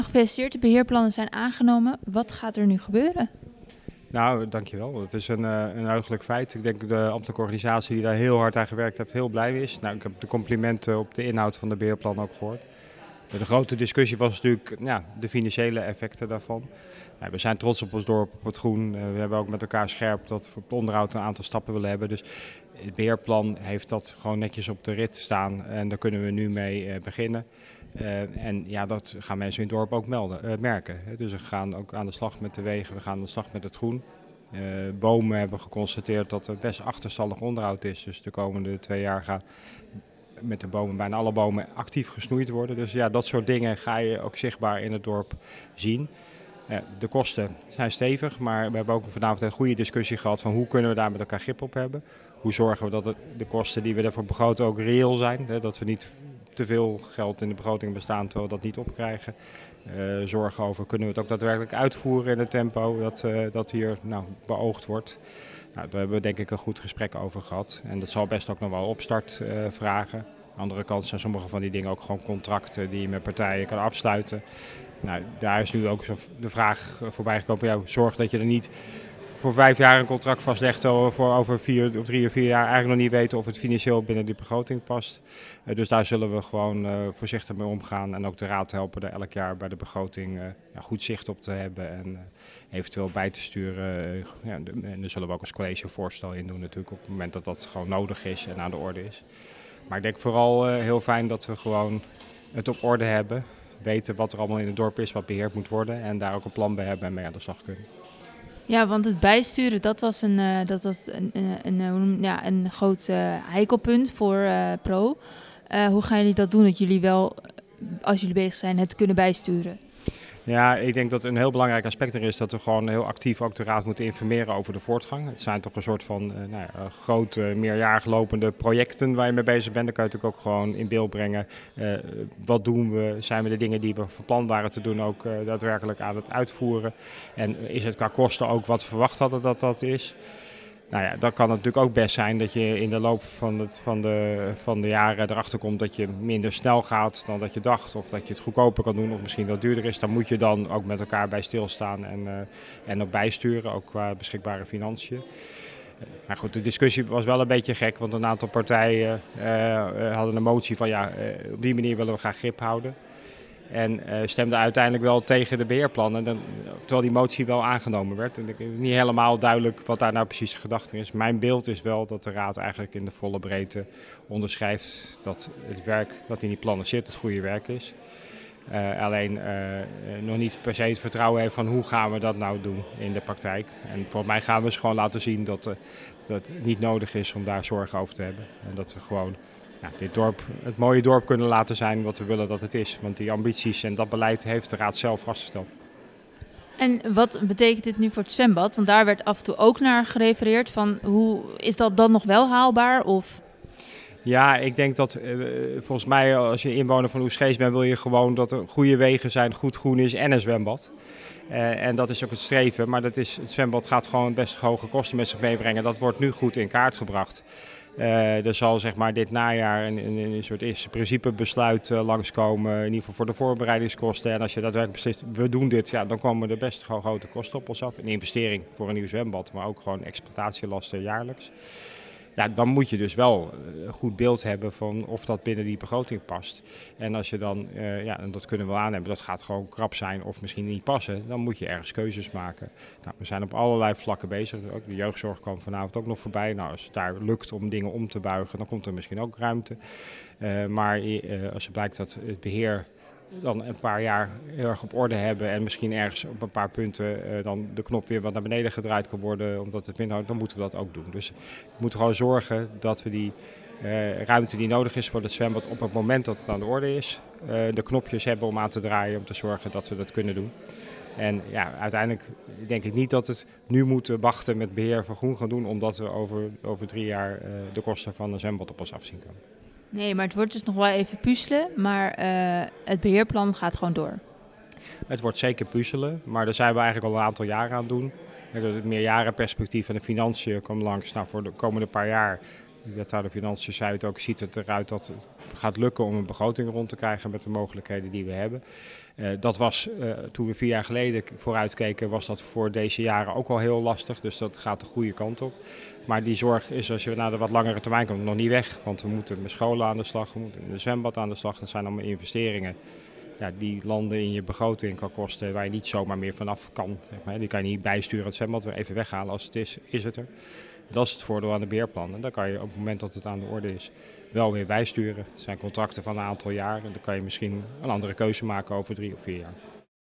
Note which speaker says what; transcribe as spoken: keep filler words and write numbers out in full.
Speaker 1: Gefeliciteerd, de beheerplannen zijn aangenomen. Wat gaat er nu gebeuren?
Speaker 2: Nou, dankjewel. Het is een, uh, een heugelijk feit. Ik denk dat de ambtelijke organisatie die daar heel hard aan gewerkt heeft, heel blij is. Nou, ik heb de complimenten op de inhoud van de beheerplan ook gehoord. De, de grote discussie was natuurlijk ja, de financiële effecten daarvan. Nou, we zijn trots op ons dorp, op het groen. Uh, we hebben ook met elkaar scherp dat we op het onderhoud een aantal stappen willen hebben. Dus het beheerplan heeft dat gewoon netjes op de rit staan en daar kunnen we nu mee uh, beginnen. Uh, en ja, dat gaan mensen in het dorp ook melden, uh, merken. Hè. Dus we gaan ook aan de slag met de wegen, we gaan aan de slag met het groen. Uh, bomen hebben geconstateerd dat er best achterstallig onderhoud is. Dus de komende twee jaar gaan met de bomen, bijna alle bomen actief gesnoeid worden. Dus ja, dat soort dingen ga je ook zichtbaar in het dorp zien. Uh, de kosten zijn stevig, maar we hebben ook vanavond een goede discussie gehad van hoe kunnen we daar met elkaar grip op hebben. Hoe zorgen we dat het, de kosten die we ervoor begroten ook reëel zijn. Hè, dat we niet te veel geld in de begroting bestaan terwijl we dat niet opkrijgen. Uh, zorgen over kunnen we het ook daadwerkelijk uitvoeren in het tempo dat, uh, dat hier nou, beoogd wordt. Nou, daar hebben we denk ik een goed gesprek over gehad. En dat zal best ook nog wel opstart uh, vragen. Aan de andere kant zijn sommige van die dingen ook gewoon contracten die je met partijen kan afsluiten. Nou, daar is nu ook de vraag voorbij gekomen. Ja, zorg dat je er niet voor vijf jaar een contract vastlegt, voor over vier of drie of vier jaar eigenlijk nog niet weten of het financieel binnen die begroting past. Uh, dus daar zullen we gewoon uh, voorzichtig mee omgaan en ook de raad helpen er elk jaar bij de begroting uh, ja, goed zicht op te hebben en uh, eventueel bij te sturen. Uh, ja, de, en daar zullen we ook als college een voorstel in doen natuurlijk op het moment dat dat gewoon nodig is en aan de orde is. Maar ik denk vooral uh, heel fijn dat we gewoon het op orde hebben, weten wat er allemaal in het dorp is, wat beheerd moet worden en daar ook een plan bij hebben en mee aan de slag kunnen.
Speaker 1: Ja, want het bijsturen, dat was een, uh, dat was een, een, een, ja, een groot uh, heikelpunt voor uh, Pro. Uh, hoe gaan jullie dat doen, dat jullie wel, als jullie bezig zijn, het kunnen bijsturen?
Speaker 2: Ja, ik denk dat een heel belangrijk aspect er is dat we gewoon heel actief ook de raad moeten informeren over de voortgang. Het zijn toch een soort van uh, nou ja, grote, meerjarig lopende projecten waar je mee bezig bent. Dan kan je natuurlijk ook gewoon in beeld brengen. Uh, wat doen we? Zijn we de dingen die we van plan waren te doen ook uh, daadwerkelijk aan het uitvoeren? En is het qua kosten ook wat we verwacht hadden dat dat is? Nou ja, dan kan het natuurlijk ook best zijn dat je in de loop van, het, van, de, van de jaren erachter komt dat je minder snel gaat dan dat je dacht. Of dat je het goedkoper kan doen of misschien dat duurder is. Dan moet je dan ook met elkaar bij stilstaan en, uh, en ook bijsturen, ook qua beschikbare financiën. Uh, maar goed, de discussie was wel een beetje gek, want een aantal partijen uh, uh, hadden een motie van ja, uh, op die manier willen we graag grip houden. En uh, stemde uiteindelijk wel tegen de beheerplannen, dan, terwijl die motie wel aangenomen werd. En ik is niet helemaal duidelijk wat daar nou precies de gedachte is. Mijn beeld is wel dat de raad eigenlijk in de volle breedte onderschrijft dat het werk wat in die plannen zit het goede werk is. Uh, alleen uh, nog niet per se het vertrouwen heeft van hoe gaan we dat nou doen in de praktijk. En volgens mij gaan we eens gewoon laten zien dat, uh, dat het niet nodig is om daar zorgen over te hebben. En dat we gewoon ja, dit dorp, het mooie dorp kunnen laten zijn wat we willen dat het is. Want die ambities en dat beleid heeft de raad zelf vastgesteld.
Speaker 1: En wat betekent dit nu voor het zwembad? Want daar werd af en toe ook naar gerefereerd van hoe is dat dan nog wel haalbaar? Of...
Speaker 2: Ja, ik denk dat uh, volgens mij als je inwoner van Oegstgeest bent wil je gewoon dat er goede wegen zijn, goed groen is en een zwembad. Uh, en dat is ook het streven, maar dat is, het zwembad gaat gewoon best hoge kosten met zich meebrengen. Dat wordt nu goed in kaart gebracht. Uh, er zal zeg maar dit najaar een, een, een soort eerste principebesluit uh, langskomen, in ieder geval voor de voorbereidingskosten. En als je daadwerkelijk beslist, we doen dit, ja, dan komen er best gewoon grote kosten op ons af. Een investering voor een nieuw zwembad, maar ook gewoon exploitatielasten jaarlijks. Ja, dan moet je dus wel een goed beeld hebben van of dat binnen die begroting past. En als je dan, uh, ja, en dat kunnen we aannemen, dat gaat gewoon krap zijn of misschien niet passen, dan moet je ergens keuzes maken. Nou, we zijn op allerlei vlakken bezig. Ook de jeugdzorg kwam vanavond ook nog voorbij. Nou, als het daar lukt om dingen om te buigen, dan komt er misschien ook ruimte. Uh, maar uh, als het blijkt dat het beheer dan een paar jaar heel erg op orde hebben en misschien ergens op een paar punten uh, dan de knop weer wat naar beneden gedraaid kan worden omdat het minder houdt, dan moeten we dat ook doen. Dus we moeten gewoon zorgen dat we die uh, ruimte die nodig is voor het zwembad op het moment dat het aan de orde is, uh, de knopjes hebben om aan te draaien om te zorgen dat we dat kunnen doen. En ja, uiteindelijk denk ik niet dat het nu moeten wachten met beheer van groen gaan doen omdat we over, over drie jaar uh, de kosten van een zwembad op ons af zien komen.
Speaker 1: Nee, maar het wordt dus nog wel even puzzelen, maar uh, het beheerplan gaat gewoon door.
Speaker 2: Het wordt zeker puzzelen, maar daar zijn we eigenlijk al een aantal jaren aan het doen. Het meerjarenperspectief en de financiën komen langs. Nou, voor de komende paar jaar de wethouder Financiën zei het ook, ziet het eruit dat het gaat lukken om een begroting rond te krijgen met de mogelijkheden die we hebben. Uh, dat was, uh, toen we vier jaar geleden vooruitkeken, was dat voor deze jaren ook wel heel lastig. Dus dat gaat de goede kant op. Maar die zorg is, als je naar de wat langere termijn komt, nog niet weg. Want we moeten met scholen aan de slag, we moeten met de zwembad aan de slag. Dat zijn allemaal investeringen. Ja, die landen in je begroting kan kosten waar je niet zomaar meer vanaf kan. Zeg maar. Die kan je niet bijsturen het zwembad weer even weghalen. Als het is, is het er. Dat is het voordeel aan de beheerplan. En dan kan je op het moment dat het aan de orde is wel weer bijsturen. Het zijn contracten van een aantal jaar. En dan kan je misschien een andere keuze maken over drie of vier jaar.